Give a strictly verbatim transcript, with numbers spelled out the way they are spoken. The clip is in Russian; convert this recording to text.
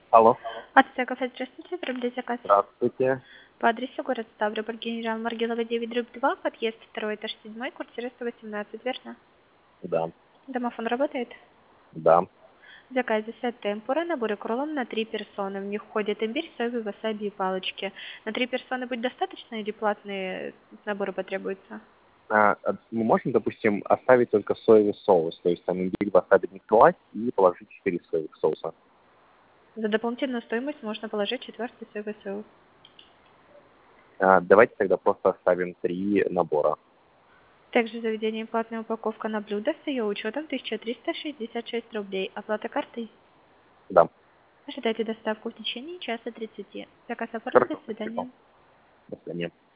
Алло. Ацтеков, здравствуйте, проблем заказ. Здравствуйте. По адресу город Ставрополь, генерал Маргелова девять, дробь два, подъезд второй, этаж седьмой, квартира сто восемнадцать, верно? Да. Домофон работает? Да. В заказе сет темпура, наборы кроллом на три персоны. В них входит имбирь, соевый, васаби и палочки. На три персоны будет достаточно или платные наборы потребуются? А, а мы можем, допустим, оставить только соевый соус, то есть там имбирь, васаби не класть и положить четыре соевых соуса. За дополнительную стоимость можно положить четвертый соевый соус. А, давайте тогда просто оставим три набора. Также в заведении платная упаковка на блюдо с ее учетом тысяча триста шестьдесят шесть рублей. Оплата картой. Да. Ожидайте доставку в течение часа тридцати. Заказ оформлен. До Хорошо, спасибо. свидания. До свидания.